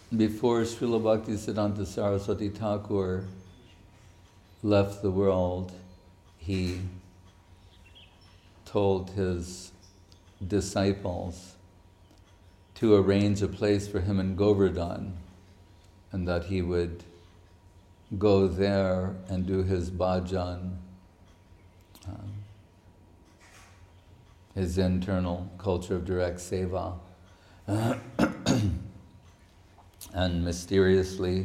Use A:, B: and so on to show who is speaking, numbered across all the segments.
A: before Srila Bhaktisiddhanta Saraswati Thakur left the world, he told his disciples to arrange a place for him in Govardhan, and that he would go there and do his bhajan, his internal culture of direct seva. And mysteriously,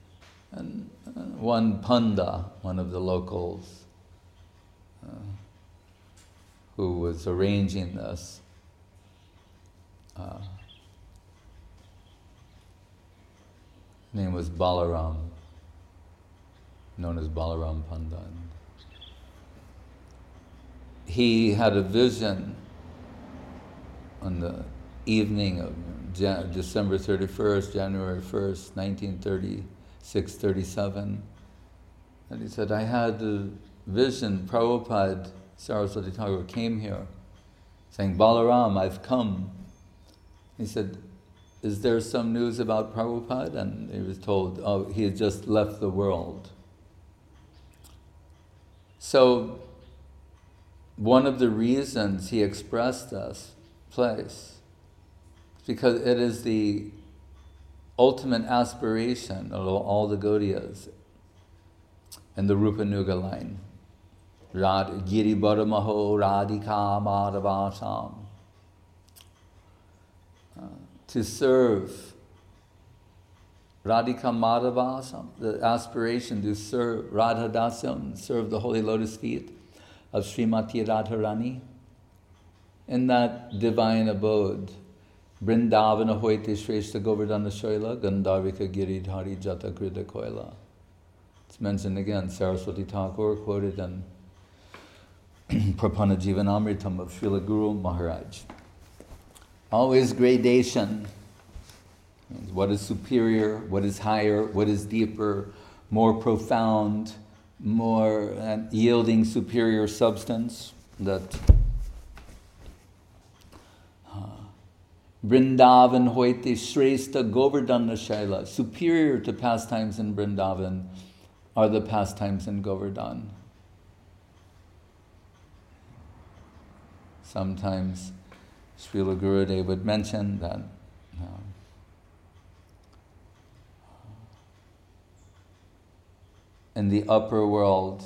A: one panda, one of the locals, who was arranging this, name was Balaram, known as Balaram Panda. He had a vision on the evening of December 31st, January 1st, 1936-37. And he said, I had a vision, Prabhupada Saraswati Thakur came here, saying, Balaram, I've come. He said, is there some news about Prabhupada? And he was told, oh, he had just left the world. So, one of the reasons he expressed this place, because it is the ultimate aspiration of all the Gaudiyas in the Rupanuga line. Giri Baramaho Radhika Madhavasam. To serve Radhika Madhavasam, the aspiration to serve Radha Dasam, serve the holy lotus feet of Srimati Radharani in that divine abode. Vrindavana hoite Shrestha Govardhana Shaila Gandharvika Giridhari Jata Krita Koila. It's mentioned again, Saraswati Thakur quoted in Prapanna Jivanamritam of Srila Guru Maharaj. Always gradation. What is superior, what is higher, what is deeper, more profound, more yielding superior substance. That Vrindavan hoite Shrestha Govardhana Shaila. Superior to pastimes in Vrindavan are the pastimes in Govardhan. Sometimes Srila Gurudev would mention that in the upper world,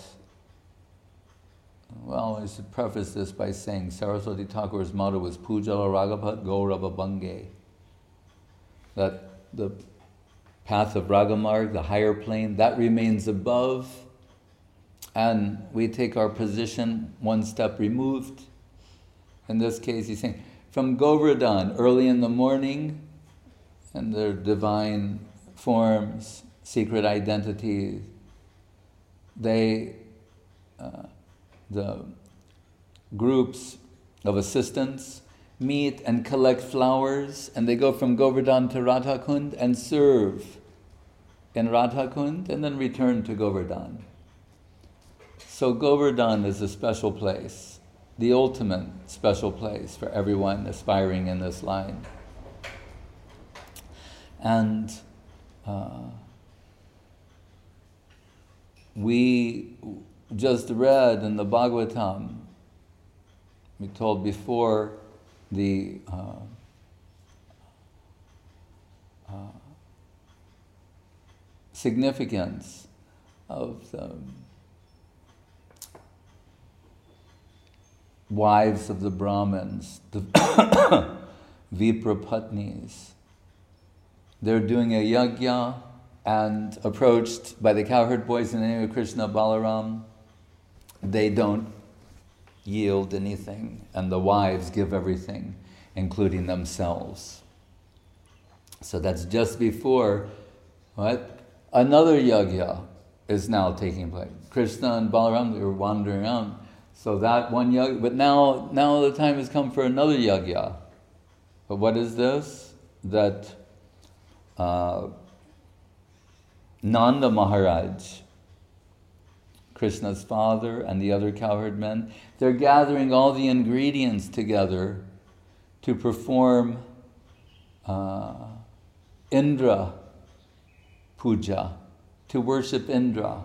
A: well, I should preface this by saying Saraswati Thakur's motto was Pujala Raghapat Gaurava Bange. That the path of Ragamarg, the higher plane, that remains above, and we take our position one step removed. In this case, he's saying, from Govardhan, early in the morning, and their divine forms, secret identities, they, the groups of assistants meet and collect flowers, and they go from Govardhan to Radhakund and serve in Radhakund and then return to Govardhan. So Govardhan is a special place, the ultimate special place for everyone aspiring in this line. And we just read in the Bhagavatam, we told before, the significance of the wives of the Brahmins, the Vipra Patnis. They're doing a yajna and approached by the cowherd boys in the name of Krishna Balaram. They don't yield anything, and the wives give everything, including themselves. So that's just before, what? Another yajna is now taking place. Krishna and Balaram, they were wandering around. So that one yajna, but now the time has come for another yajna. But what is this? That Nanda Maharaj, Krishna's father, and the other cowherd men, they're gathering all the ingredients together to perform Indra puja, to worship Indra,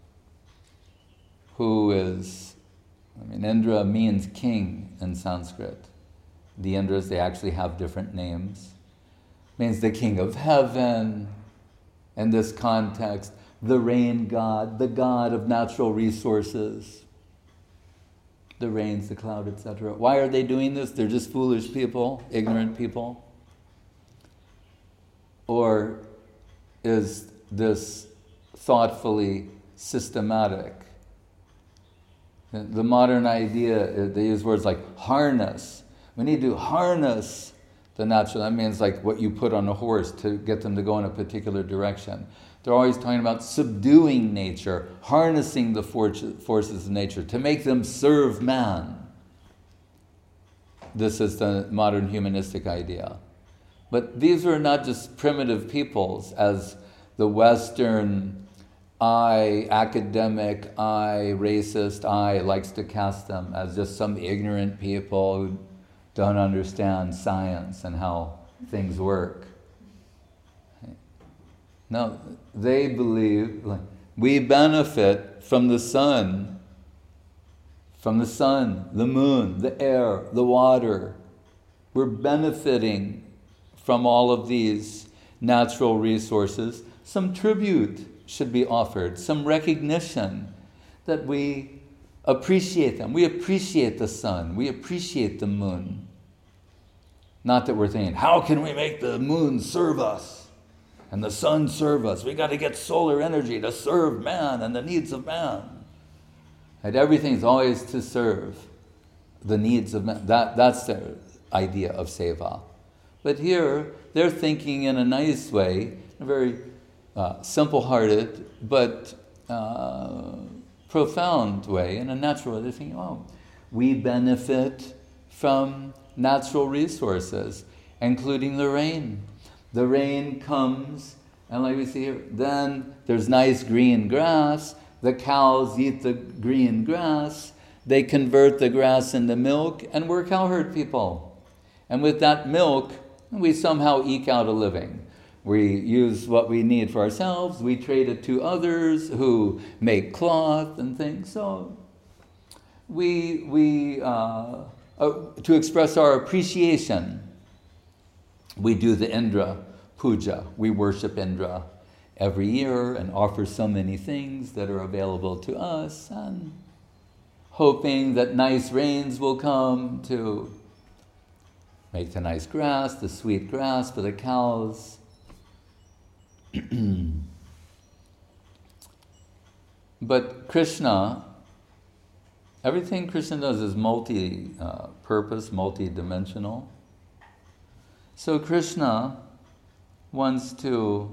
A: who is, Indra means king in Sanskrit. The Indras, they actually have different names. Means the king of heaven, in this context, the rain god, the god of natural resources, the rains, the cloud, etc. Why are they doing this? They're just foolish people, ignorant people? Or is this thoughtfully systematic? The modern idea, they use words like harness. We need to harness the natural. That means like what you put on a horse to get them to go in a particular direction. They're always talking about subduing nature, harnessing the forces of nature to make them serve man. This is the modern humanistic idea. But these were not just primitive peoples, as the Western academic racist likes to cast them as just some ignorant people who don't understand science and how things work. No, they believe we benefit from the sun, the moon, the air, the water. We're benefiting from all of these natural resources. Some tribute should be offered, some recognition that we appreciate them. We appreciate the sun, we appreciate the moon. Not that we're thinking, how can we make the moon serve us and the sun serve us? We got to get solar energy to serve man and the needs of man. And everything's always to serve the needs of man. That's their idea of seva. But here, they're thinking in a nice way, a very simple-hearted but profound way, in a natural way. They're thinking, we benefit from natural resources, including the rain. The rain comes, and like we see here, then there's nice green grass. The cows eat the green grass. They convert the grass into milk, and we're cowherd people. And with that milk, we somehow eke out a living. We use what we need for ourselves. We trade it to others who make cloth and things. So to express our appreciation, we do the Indra puja. We worship Indra every year and offer so many things that are available to us, and hoping that nice rains will come to make the nice grass, the sweet grass for the cows. But Krishna, everything Krishna does is multi-purpose, multi-dimensional. So Krishna wants to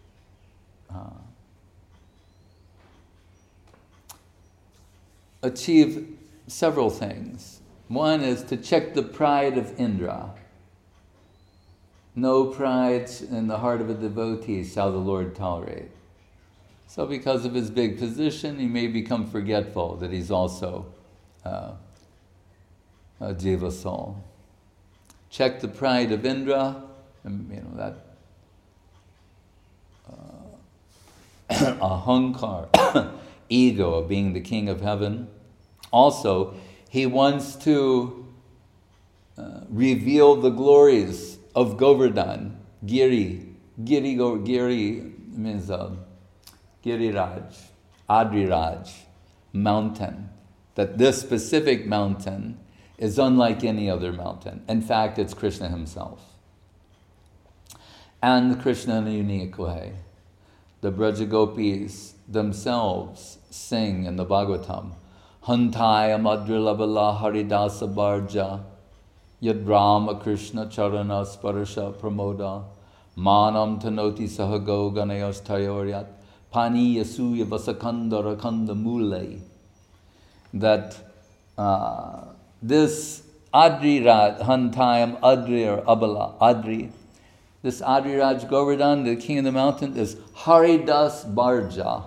A: achieve several things. One is to check the pride of Indra. No pride in the heart of a devotee shall the Lord tolerate. So because of his big position, he may become forgetful that he's also a jiva soul. Check the pride of Indra, and that ahankar, ego of being the king of heaven. Also, he wants to reveal the glories of Govardhan, Giri. Giri means Giriraj, Adriraj, mountain. That this specific mountain is unlike any other mountain. In fact, it's Krishna himself. And Krishna in a unique way. The Brajagopis themselves sing in the Bhagavatam, Hantaya Madrilabala Haridasa Bharja Yad Rama Krishna Charana Sparasha Pramoda Manam Tanoti Sahago Ganayas Tayoryat Pani Yasuya Vasakanda Rakanda Mule. That this Adriraj, Hantayam Adri or Abala, Adri, this Adriraj Govardhan, the king of the mountain, is Haridas Bharja.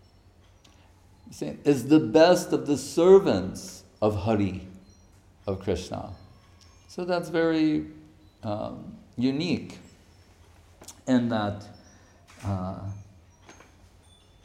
A: Is the best of the servants of Hari, of Krishna. So that's very unique in that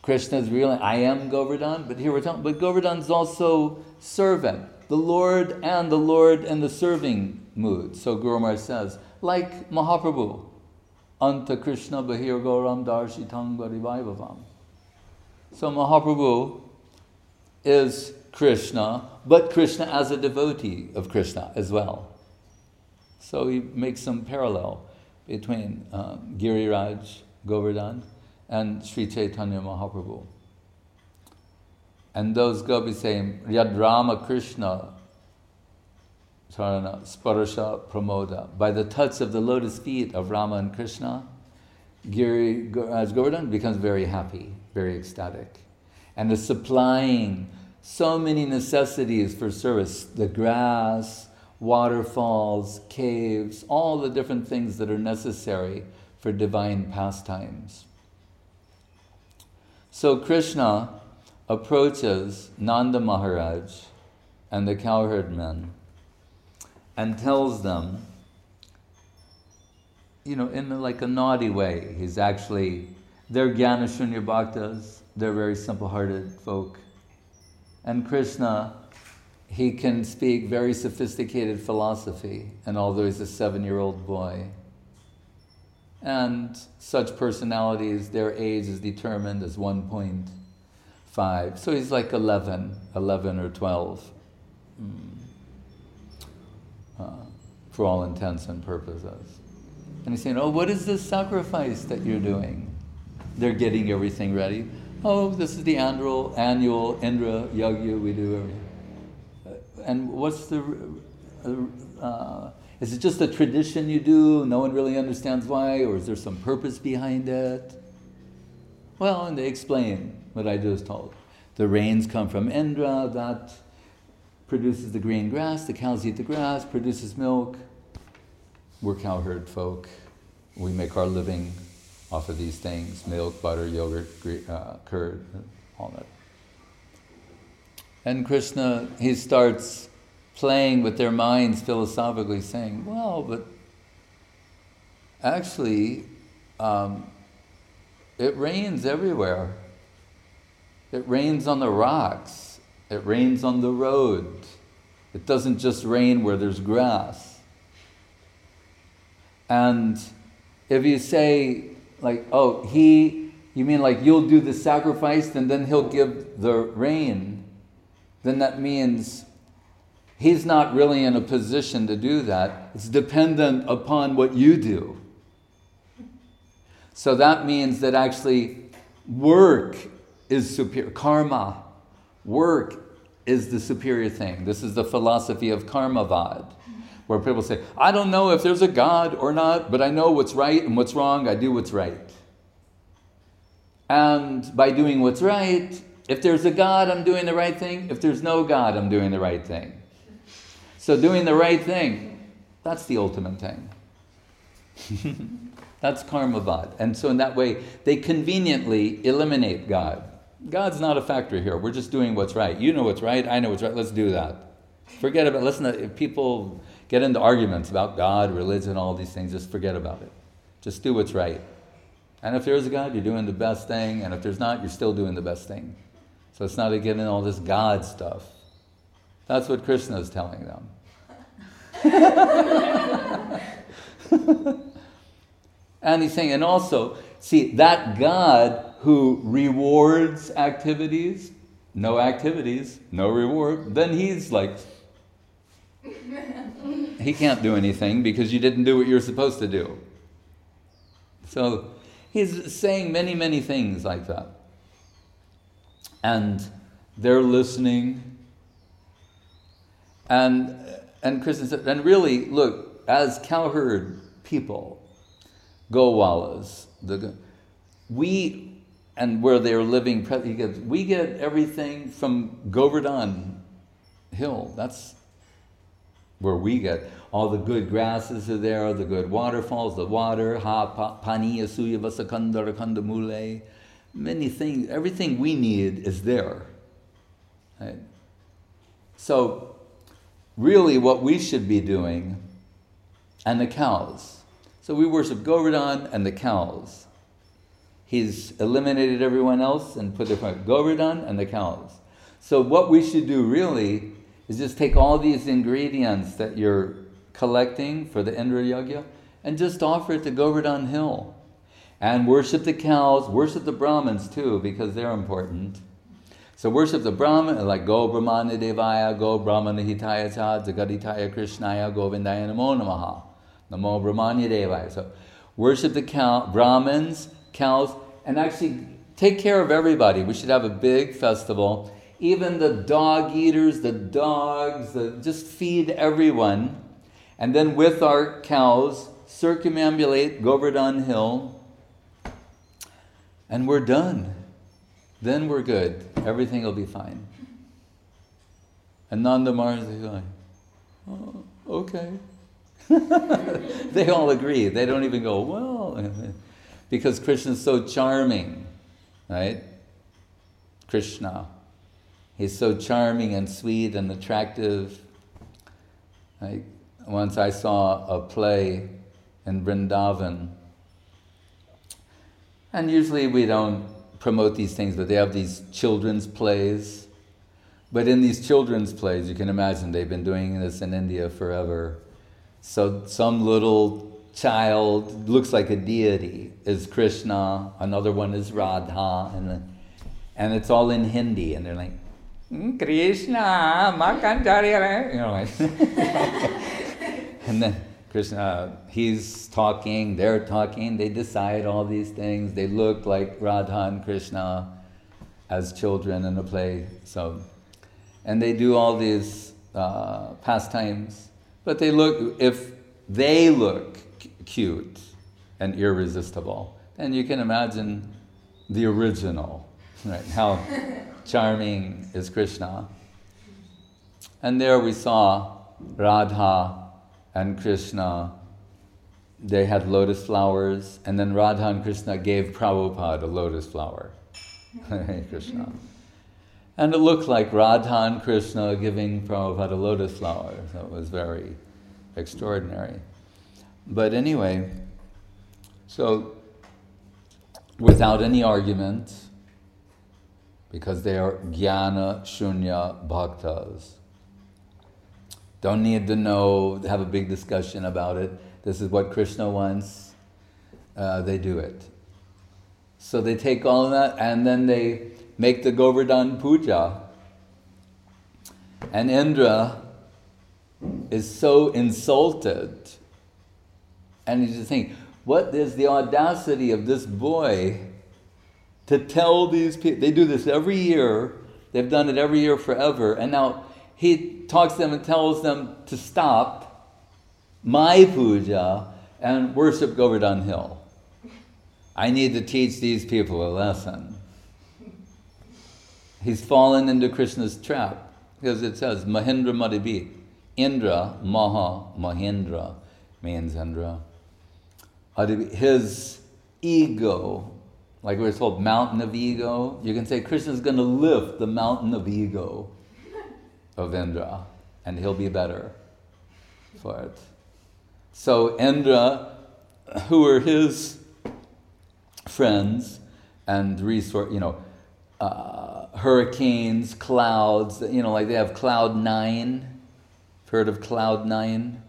A: Krishna is really, I am Govardhan, but here we're talking, but Govardhan is also servant. The Lord and the serving mood. So Guru Maharaj says, like Mahaprabhu, Anta Krishna Bahir Gauram Darshitang Bharivaivavam. So Mahaprabhu is Krishna, but Krishna as a devotee of Krishna as well. So he makes some parallel between Giriraj Govardhan and Sri Chaitanya Mahaprabhu. And those gopis say, Yad Rama Krishna Charana Sparasha Pramoda. By the touch of the lotus feet of Rama and Krishna, Giriraj Govardhan becomes very happy, very ecstatic. And is supplying so many necessities for service. The grass, waterfalls, caves, all the different things that are necessary for divine pastimes. So Krishna approaches Nanda Maharaj and the cowherd men and tells them, in like a naughty way, they're Jnana-shunya bhaktas, they're very simple-hearted folk. And Krishna, he can speak very sophisticated philosophy, and although he's a 7-year-old boy, and such personalities, their age is determined as 1.5. So he's like 11 or 12, for all intents and purposes. And he's saying, oh, what is this sacrifice that you're doing? They're getting everything ready. Oh, this is the annual Indra Yagya we do every. And what's is it just a tradition you do? No one really understands why, or is there some purpose behind it? Well, and they explain what I just told. The rains come from Indra, that produces the green grass, the cows eat the grass, produces milk. We're cowherd folk. We make our living off of these things, milk, butter, yogurt, curd, all that. And Krishna, he starts playing with their minds philosophically, saying, well, but actually, it rains everywhere. It rains on the rocks. It rains on the road. It doesn't just rain where there's grass. And if you say, like, oh, you mean like you'll do the sacrifice and then he'll give the rain, then that means he's not really in a position to do that. It's dependent upon what you do. So that means that actually work is superior. Karma, work is the superior thing. This is the philosophy of Karmavad, where people say, I don't know if there's a God or not, but I know what's right and what's wrong, I do what's right. And by doing what's right, if there's a God, I'm doing the right thing. If there's no God, I'm doing the right thing. So doing the right thing, that's the ultimate thing. That's Karmavad. And so in that way, they conveniently eliminate God. God's not a factor here. We're just doing what's right. You know what's right, I know what's right, let's do that. Forget about it. If people get into arguments about God, religion, all these things, just forget about it. Just do what's right. And if there is a God, you're doing the best thing. And if there's not, you're still doing the best thing. So it's not getting all this God stuff. That's what Krishna is telling them. And he's saying, and also, see, that God who rewards activities, no reward, then he's like, he can't do anything because you didn't do what you're supposed to do. So he's saying many, many things like that. And they're listening. And Krishna said, and really, look, as cowherd people, Gowalas, and where they're living, we get everything from Govardhan Hill. That's where we get all the good grasses are there, the good waterfalls, the water, pani, asuya, vasakanda, rakanda, mule, many things, everything we need is there. Right? So, really what we should be doing, and the cows. So we worship Govardhan and the cows. He's eliminated everyone else and put their Govardhan and the cows. So what we should do really is just take all these ingredients that you're collecting for the Indra Yajna and just offer it to Govardhan Hill. And worship the cows, worship the Brahmins too, because they're important. So worship the Brahman, like Go Brahmana Devaya, Go Brahmana Hitaya Cha, Jagaditaya Krishnaya, Govindaya Namo Namaha. Namo Brahmanya Devaya. So worship the Brahmins, cows, and actually take care of everybody. We should have a big festival. Even the dog eaters, the dogs, just feed everyone. And then with our cows, circumambulate Govardhan Hill. And we're done. Then we're good. Everything will be fine. And Nanda Maharaj is like, oh, okay. They all agree. They don't even go, well, because Krishna's so charming, right? Krishna. He's so charming and sweet and attractive. Like, once I saw a play in Vrindavan, and usually we don't promote these things, but they have these children's plays. But in these children's plays, you can imagine they've been doing this in India forever. So some little child looks like a deity is Krishna, another one is Radha, and it's all in Hindi, and they're like, Krishna, Makanjari, you know, like, and then Krishna, he's talking, they're talking, they decide all these things. They look like Radha and Krishna as children in a play. So, and they do all these pastimes, but if they look cute and irresistible, then you can imagine the original, right? How charming is Krishna. And there we saw Radha and Krishna. They had lotus flowers, and then Radha and Krishna gave Prabhupada a lotus flower. Hare Krishna. And it looked like Radha and Krishna giving Prabhupada a lotus flower. So it was very extraordinary. But anyway, so without any argument, because they are jnana shunya bhaktas, don't need to know, have a big discussion about it. This is what Krishna wants. They do it. So they take all of that and then they make the Govardhan Puja. And Indra is so insulted. And you just think, what is the audacity of this boy to tell these people? They do this every year. They've done it every year forever. And now he talks to them and tells them to stop my puja and worship Govardhan Hill. I need to teach these people a lesson. He's fallen into Krishna's trap, because it says, Mahindra Madhibit. Indra, Mahindra means Indra. His ego, like we're told, mountain of ego, you can say Krishna's going to lift the mountain of ego of Indra, and he'll be better for it. So Indra, who are his friends and hurricanes, clouds, like they have cloud 9. Heard of cloud 9?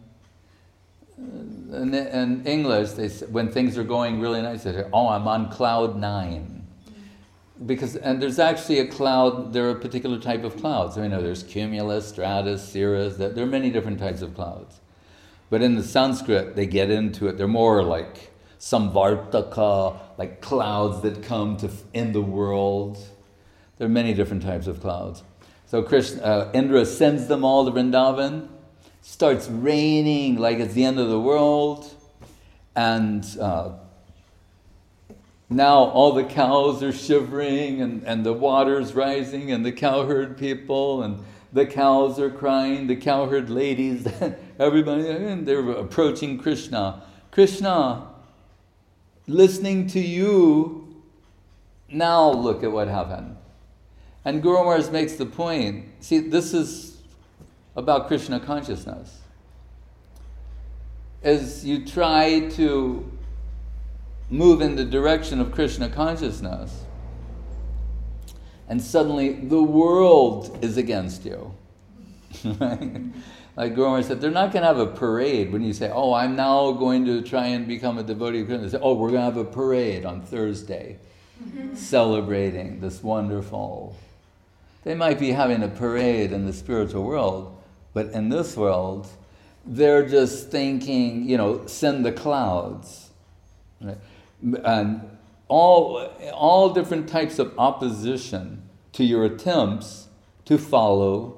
A: In English, they say, when things are going really nice, they say, "Oh, I'm on cloud 9." And there's actually a cloud. There are a particular type of clouds. There's cumulus, stratus, cirrus. There are many different types of clouds. But in the Sanskrit, they get into it. They're more like samvartaka, like clouds that come to end the world. There are many different types of clouds. So Indra sends them all to Vrindavan, starts raining like it's the end of the world, and now all the cows are shivering, and the water's rising, and the cowherd people, and the cows are crying, the cowherd ladies, everybody, and they're approaching Krishna. Krishna, listening to you, now look at what happened. And Guru Maharaj makes the point, see, this is about Krishna consciousness. As you try to move in the direction of Krishna consciousness, and suddenly the world is against you. Right? Like Guru said, they're not going to have a parade when you say, oh, I'm now going to try and become a devotee of Krishna. They say, oh, we're going to have a parade on Thursday, celebrating this wonderful. They might be having a parade in the spiritual world, but in this world, they're just thinking, send the clouds. Right? And all different types of opposition to your attempts to follow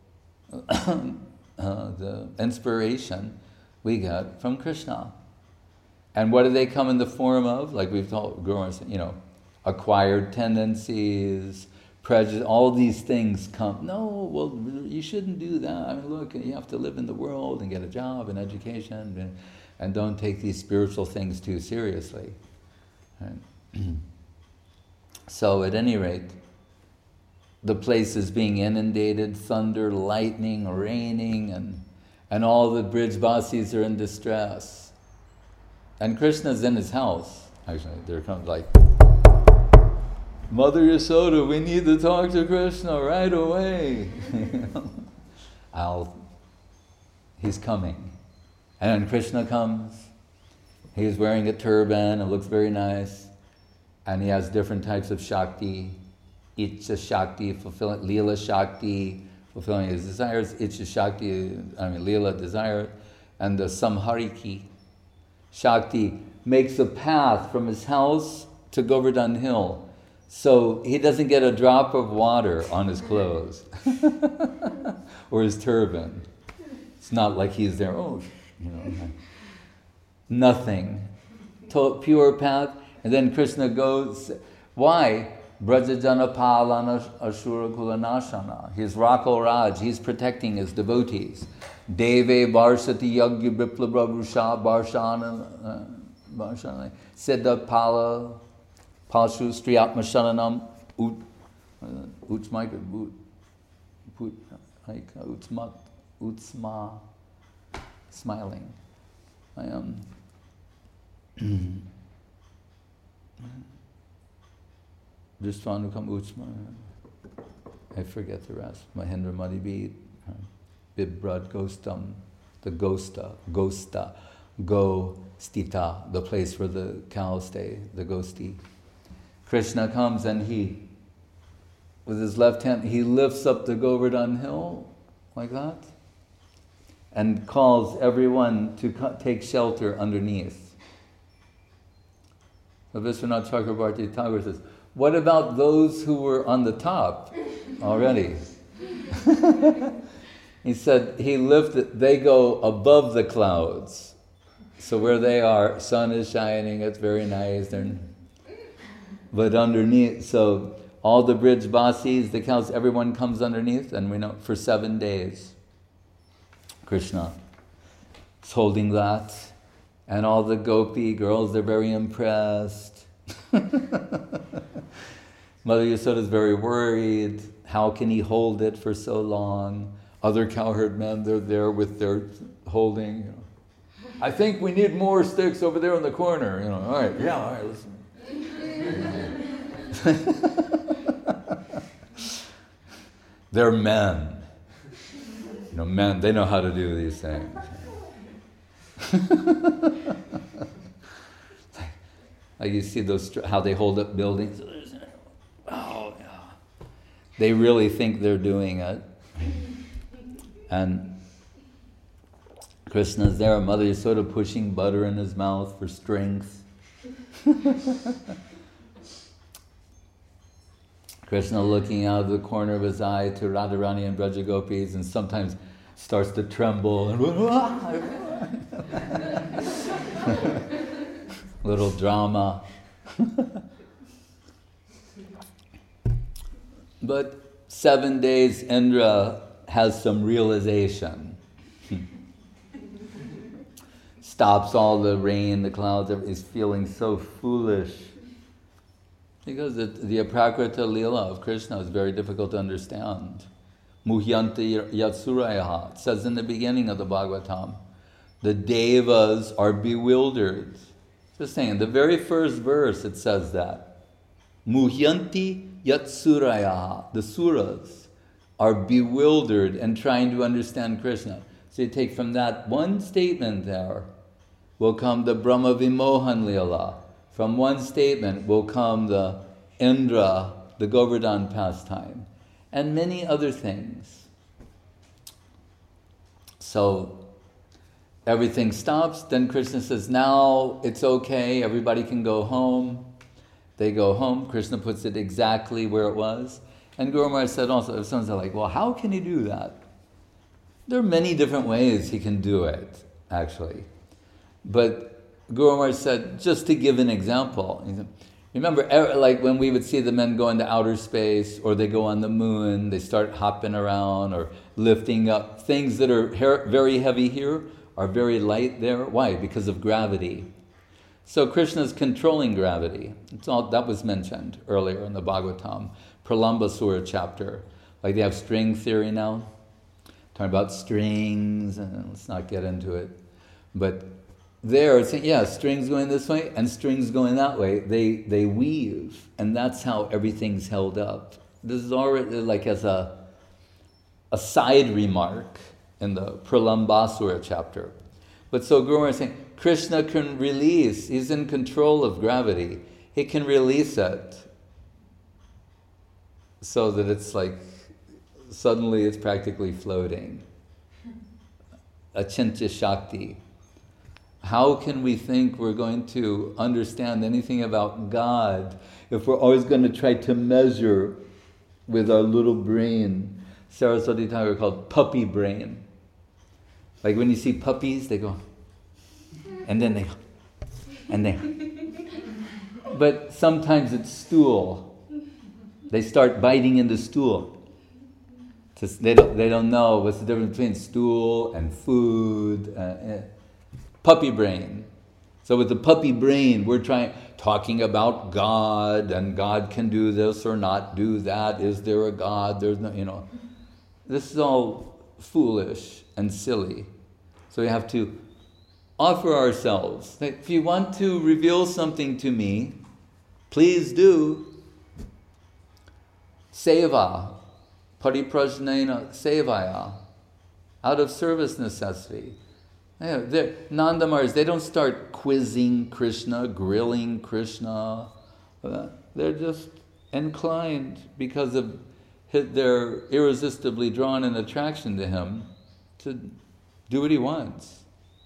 A: the inspiration we get from Krishna. And what do they come in the form of? Like we've told Guru, acquired tendencies, prejudice, all these things come. No, well, you shouldn't do that. I mean, look, you have to live in the world and get a job and education, and don't take these spiritual things too seriously. Right? So at any rate, the place is being inundated, thunder, lightning, raining, and all the Brijbasis are in distress. And Krishna's in his house. Actually, there comes like, Mother Yasoda, we need to talk to Krishna right away. He's coming. And then Krishna comes. He's wearing a turban, it looks very nice. And he has different types of Shakti. Icha Shakti, fulfilling, Leela Shakti, fulfilling his desires. Icha Shakti, Leela, desire. And the Samhariki Shakti makes a path from his house to Govardhan Hill. So he doesn't get a drop of water on his clothes or his turban. It's not like he's there, nothing. Pure path. And then Krishna goes, why? Brajajana Palana Ashura Kulanashana. He's Rakal Raj, he's protecting his devotees. Deve Varsati Yagya Biplabra Vrusha Barshana Siddha Pala Pashu Striyatma Sharanam Utsma smiling. I am Vishwanukam Utsma. I forget the rest. Mahendra Madhibit, Bibrad Ghostam, the Ghosta, Go Stita, the place where the cows stay, the Ghosti. Krishna comes and he, with his left hand, he lifts up the Govardhan Hill, like that, and calls everyone to take shelter underneath. So Vishwanath Chakrabarti Thakur says, what about those who were on the top already? He said, they go above the clouds. So where they are, sun is shining, it's very nice. But underneath, so all the Brijbasis, the cows, everyone comes underneath, and we know for 7 days. Krishna is holding that, and all the gopi girls, they're very impressed. Mother Yasoda is very worried. How can he hold it for so long? Other cowherd men, they're there with their holding. I think we need more sticks over there in the corner. All right, listen. They're men. Men, they know how to do these things. Like you see how they hold up buildings. Oh, yeah. They really think they're doing it. And Krishna's there, Mother Yasoda pushing butter in his mouth for strength. Krishna looking out of the corner of his eye to Radharani and Brajagopis, and sometimes starts to tremble and little drama. But 7 days Indra has some realization. Stops all the rain, the clouds, is feeling so foolish. Because the aprakrita lila of Krishna is very difficult to understand. Muhyanti Yatsurayaha. It says in the beginning of the Bhagavatam, the devas are bewildered. Just saying, the very first verse it says that. Muhyanti yatsuraya. The suras are bewildered and trying to understand Krishna. So you take from that one statement there, will come the Brahma Vimohan Leela. From one statement will come the Indra, the Govardhan pastime, and many other things. So everything stops, then Krishna says, now it's okay, everybody can go home. They go home, Krishna puts it exactly where it was. And Guru Maharaj said also, if someone's like, well, how can he do that? There are many different ways he can do it, actually. But Guru Maharaj said, just to give an example, he said, remember, like when we would see the men go into outer space, or they go on the moon, they start hopping around, or lifting up. Things that are very heavy here are very light there. Why? Because of gravity. So Krishna's controlling gravity. It's all, that was mentioned earlier in the Bhagavatam, Pralambasura chapter. Like they have string theory now. Talking about strings, and let's not get into it. But there, it's, yeah, strings going this way and strings going that way. They weave, and that's how everything's held up. This is already like as a side remark in the Pralambasura chapter. But so Guru Maharaj is saying, Krishna can release, he's in control of gravity. He can release it so that it's like, suddenly it's practically floating. Achintya Shakti. How can we think we're going to understand anything about God if we're always going to try to measure with our little brain? Saraswati Thakur called puppy brain. Like when you see puppies, they go, and then they go, and they. But sometimes it's stool. They start biting into stool. They don't know what's the difference between stool and food. Puppy brain. So with the puppy brain, we're talking about God, and God can do this or not do that. Is there a God? There's no, This is all foolish and silly. So we have to offer ourselves. If you want to reveal something to me, please do. Seva. Pariprajnena sevaya. Out of service necessity. Nanda Maharaj, they don't start quizzing Krishna, grilling Krishna. They're just inclined because of their irresistibly drawn in attraction to him to do what he wants.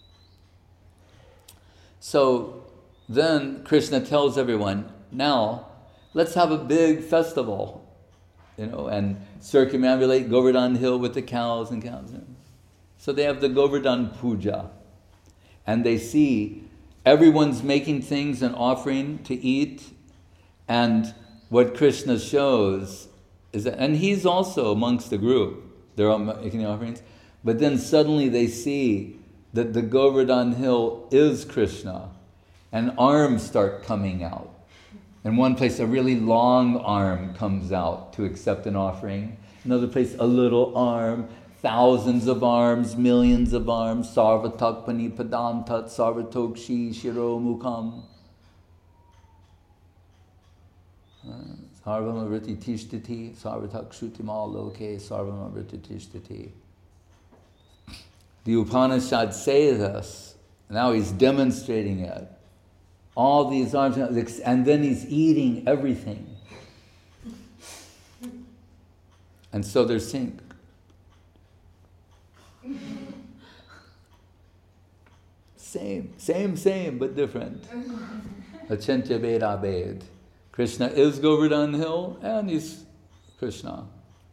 A: So then Krishna tells everyone, now let's have a big festival, and circumambulate Govardhan Hill with the cows and cows. So they have the Govardhan Puja, and they see everyone's making things and offering to eat, and what Krishna shows is that, and he's also amongst the group, they're all making offerings, but then suddenly they see that the Govardhan Hill is Krishna, and arms start coming out. In one place, a really long arm comes out to accept an offering. Another place, a little arm. Thousands of arms, millions of arms. Sarvatak panipadam tat sarvatokshi shiro mukham. Sarvam avriti tishtiti sarvatak shutimal loke sarvam avriti tishtiti. The Upanishad says this. Now he's demonstrating it. All these arms, and then he's eating everything. And so they're synced. Same, but different. Achintya Veda Ved. Krishna is Govardhan Hill, and he's Krishna.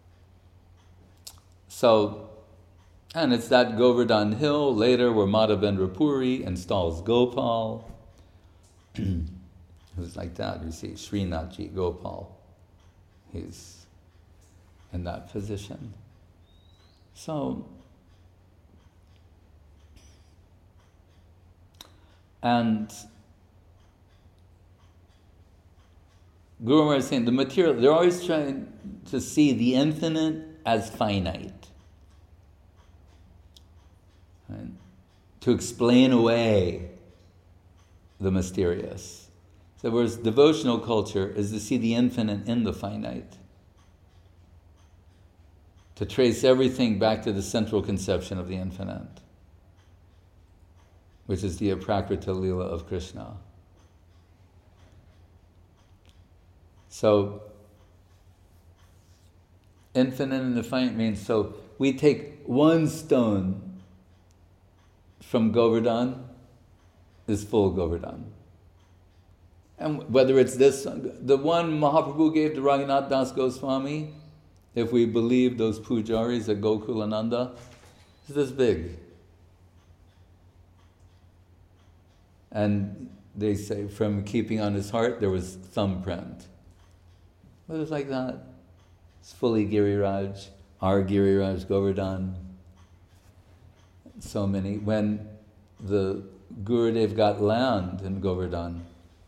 A: So, and it's that Govardhan Hill later where Madhavendra Puri installs Gopal. Who's like that, you see, Srinathji Gopal. He's in that position. So, and Guru Maharaj is saying the material, they're always trying to see the infinite as finite. Right? To explain away the mysterious. So whereas devotional culture is to see the infinite in the finite, to trace everything back to the central conception of the infinite, which is the Aprakrita Leela of Krishna. So, infinite and infinite means, so we take one stone from Govardhan, is full Govardhan. And whether it's this, the one Mahaprabhu gave to Raghunath Das Goswami, if we believe those pujaris at Gokulananda, is this big. And they say from keeping on his heart, there was thumbprint. But it was like that. It's fully Giriraj, our Giriraj Govardhan. So many. When the Gurudev got land in Govardhan,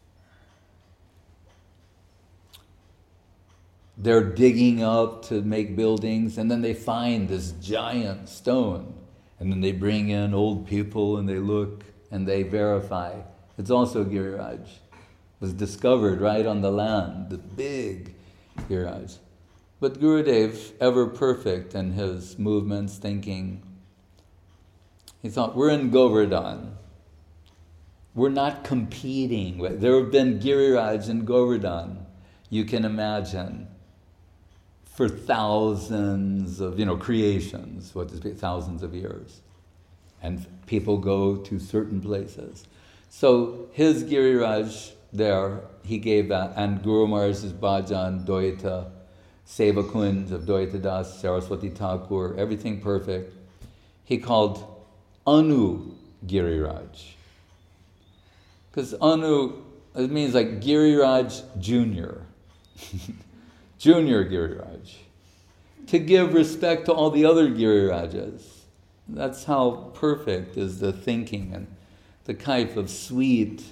A: they're digging up to make buildings, and then they find this giant stone. And then they bring in old people and they look and they verify. It's also Giriraj. It was discovered right on the land, the big Giriraj. But Gurudev, ever perfect in his movements, thinking, he thought, we're in Govardhan. We're not competing. There have been Giriraj in Govardhan, you can imagine, for thousands of, creations, thousands of years. And people go to certain places. So his Giriraj there, he gave that, and Guru Maharaj's bhajan, Dvaita, Seva Kunj of Dvaita Das, Saraswati Thakur, everything perfect. He called Anu Giriraj. Because Anu, it means like Giriraj Junior. Junior Giriraj. To give respect to all the other Girirajas. That's how perfect is the thinking and the type of sweet,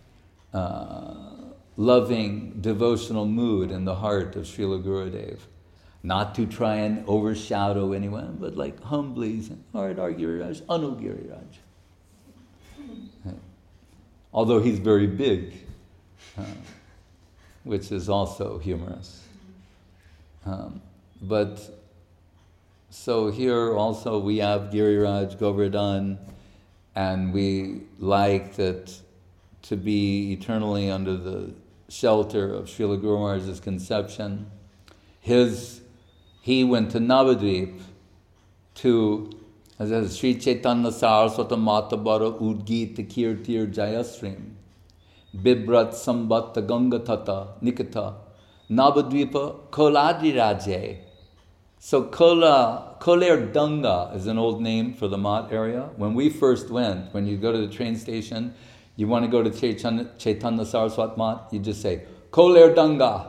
A: loving, devotional mood in the heart of Srila Gurudev. Not to try and overshadow anyone, but like humbly say, all right, our Giriraj, Anu Giriraj. Although he's very big, which is also humorous. But so here also we have Giriraj Govardhan, and we like that to be eternally under the shelter of Srila Guru Maharaj's conception. He went to Navadvip to, as it says, Sri Chaitanya Saraswata Matabara Udgita Kirtir Jayasrim Bibrat Sambatta Gangatata Nikata Navadvipa Koladri Raje. So Koler Dunga is an old name for the Mat area. When we first went, when you go to the train station, you want to go to Chaitanya Saraswat Mat, you just say, Koler Dunga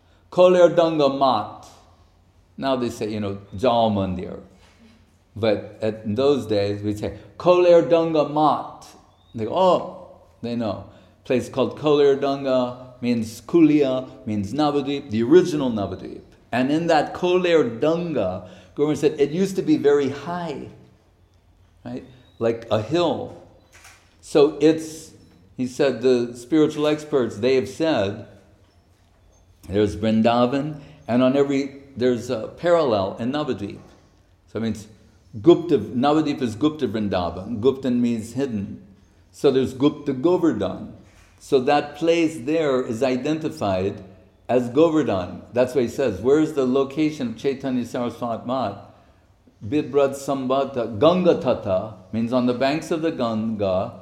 A: Mat. Now they say, Jal Mandir. But in those days, we'd say, Koler Dunga Mat. They go, oh, they know. A place called Koler Dunga means Kulia, means Navadvip, the original Navadvip. And in that Koler Dunga, Guru said, it used to be very high, right? Like a hill. So he said, the spiritual experts, they have said, there's Vrindavan, and there's a parallel in Navadvip. So it means Navadvip is Gupta Vrindavan. Gupta means hidden. So there's Gupta Govardhan. So that place there is identified as Govardhan. That's what he says. Where's the location of Chaitanya Saraswat Mat? Bibrat Sambata Ganga Tata means on the banks of the Ganga.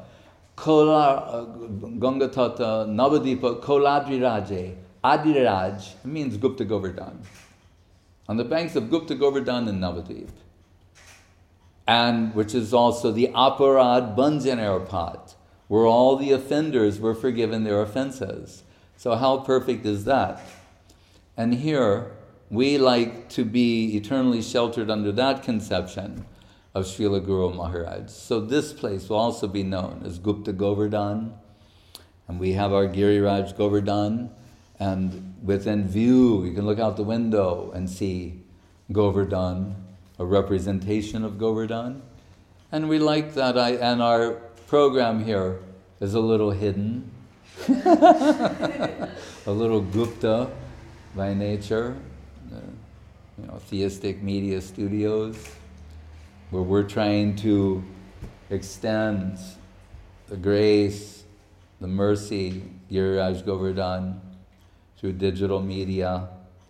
A: Ganga Tata Navadipa Koladri Raje. Adiraj means Gupta Govardhan. On the banks of Gupta Govardhan in Navadvip. And which is also the Aparad Banjan pot, where all the offenders were forgiven their offenses. So how perfect is that? And here, we like to be eternally sheltered under that conception of Srila Guru Maharaj. So this place will also be known as Gupta Govardhan. And we have our Giriraj Govardhan. And within view, you can look out the window and see Govardhan, a representation of Govardhan. And we like that, and our program here is a little hidden, a little Gupta by nature. Theistic Media Studios, where we're trying to extend the grace, the mercy, Giriraj Govardhan, through digital media,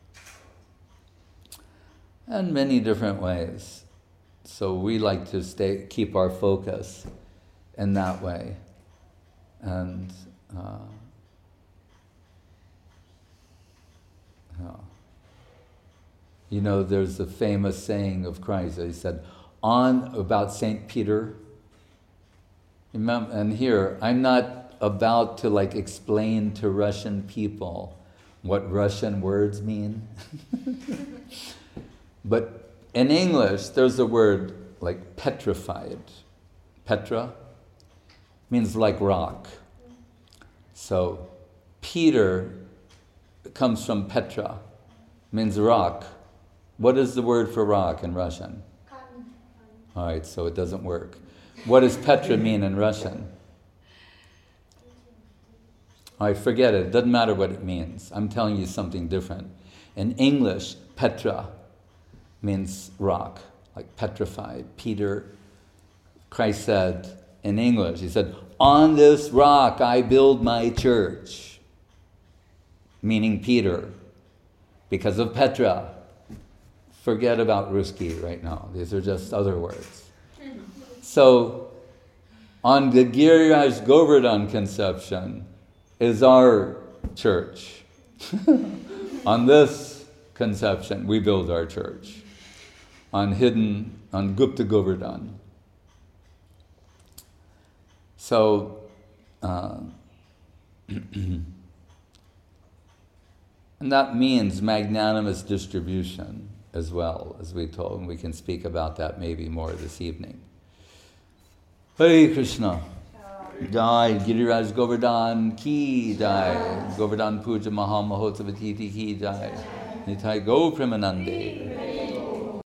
A: and many different ways. So we like to keep our focus in that way. And there's a famous saying of Christ. He said, about St. Peter. Remember, and here, I'm not about to explain to Russian people what Russian words mean. But in English, there's a word like petrified. Petra means like rock. So Peter comes from Petra, means rock. What is the word for rock in Russian? All right, so it doesn't work. What does Petra mean in Russian? All right, forget it. It doesn't matter what it means. I'm telling you something different. In English, Petra means rock, like petrified. Peter, Christ said in English, he said, "On this rock I build my church," meaning Peter, because of Petra. Forget about Ruski right now. These are just other words. So, on the Giriraj Govardhan conception is our church. On this conception, we build our church. On Gupta Govardhan. So, and that means magnanimous distribution as well, as we told, and we can speak about that maybe more this evening. Hare Krishna. Jai Giriraj Govardhan ki jai. Govardhan Puja Maha Mahotsava Titi ki jai. Nitai Go Premanande.